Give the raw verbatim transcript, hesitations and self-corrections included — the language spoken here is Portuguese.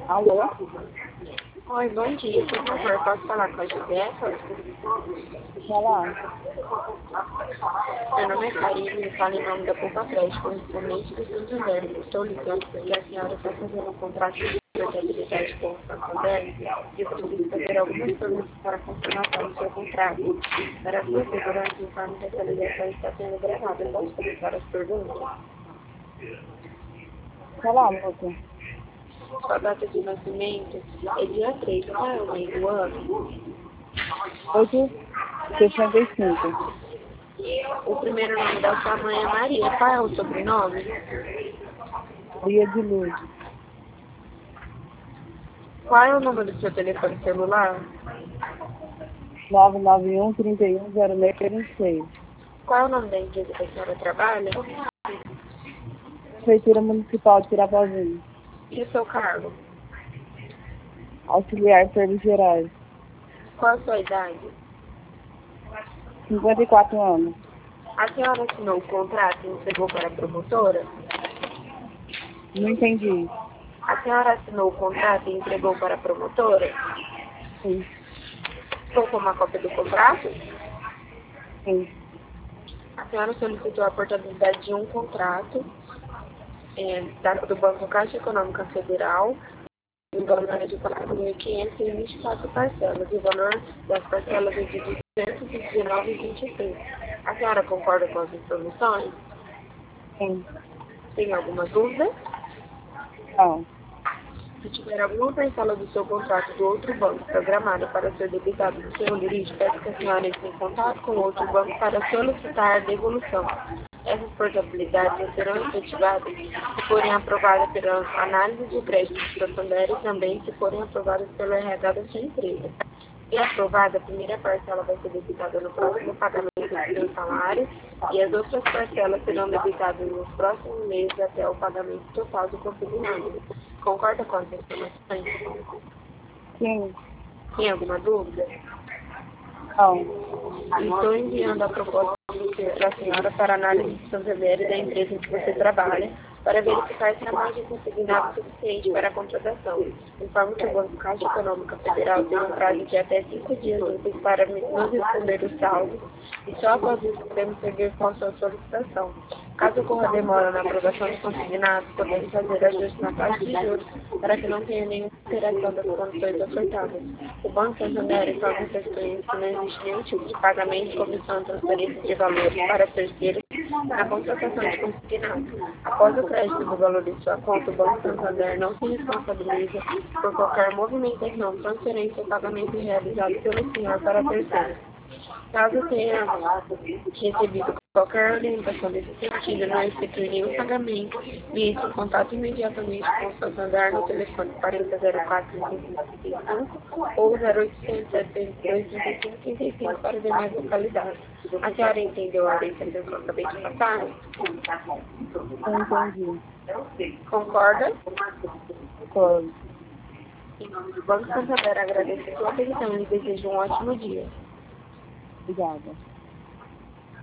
Alô? Oi, bom dia. Por favor, posso falar com a Josefa? Falar. Meu nome é Karine e falo em nome da Poupa Crédito, correspondente do Santander. Estou ligando porque a senhora está fazendo um contrato de portabilidade com o Santander e eu preciso fazer algumas perguntas para a confirmação do seu contrato. Para a sua segurança, informe que essa ligação está sendo gravada. Posso começar as perguntas? Falar, moça. Sua data de nascimento é dia três. Qual é o mês do ano? oito sessenta e cinco. O primeiro nome da sua mãe é Maria. Qual é o sobrenome? Dia de luz. Qual é o número do seu telefone celular? nove nove um, trinta e um, zero seis vinte e seis. Qual é o nome da empresa que a senhora trabalha? Prefeitura Municipal de Tirapozinho. E o seu cargo? Auxiliar de Serviços Gerais. Qual a sua idade? cinquenta e quatro anos. A senhora assinou o contrato e entregou para a promotora? Não entendi. A senhora assinou o contrato e entregou para a promotora? Sim. Colocou uma cópia do contrato? Sim. A senhora solicitou a portabilidade de um contrato é, da, do Banco Caixa Econômica Federal, o valor é de quatro mil quinhentos e vinte e quatro parcelas, e o valor das parcelas é de duzentos e dezenove vírgula vinte e seis. A senhora concorda com as informações? Sim. Tem alguma dúvida? Não. Se tiver alguma parcela do seu contrato do outro banco programada para ser debitada do seu limite, peço que a senhora entre em contato com o outro banco para solicitar a devolução. Essas portabilidades serão efetivadas se forem aprovadas pela análise de crédito do Santander e também se forem aprovadas pelo R H da sua empresa. Se aprovada, a primeira parcela vai ser debitada no próximo pagamento do seu salário e as outras parcelas serão debitadas nos próximos meses até o pagamento total do consignado. Concorda com as informações? Sim. Tem alguma dúvida? Não. Estou enviando a proposta para a senhora para análise de Santander e da empresa em que você trabalha, para verificar se a margem consignada é suficiente para a contratação. Informo que o Banco Caixa Econômica Federal tem um prazo de até cinco dias úteis para nos responder os saldos e só após isso podemos seguir com a sua solicitação. Caso ocorra demora na aprovação de consignados, podemos fazer ajustes na taxa de juros para que não tenha nenhuma alteração das condições ofertadas. O Banco Santander informa seus clientes que não existe nenhum tipo de pagamento, comissão, transferência de valores para terceiros na contratação de consignados. Após o crédito do valor de sua conta, o Banco Santander não se responsabiliza por qualquer movimentação, transferência ou pagamento realizado pelo senhor para terceiros. Caso tenha recebido qualquer orientação desse sentido, não efetue nenhum pagamento, me entre em contato imediatamente com o Santander no telefone quarenta zero quatro, cinquenta e cinco ou zero oitocentos, setenta e dois, trinta e cinco, trinta e cinco para demais localidades. A senhora entendeu a orientação que eu acabei de passar? Não entendi. Concorda? Concordo. Em nome do Banco Santander, agradeço a sua atenção e desejo um ótimo dia. Obrigada.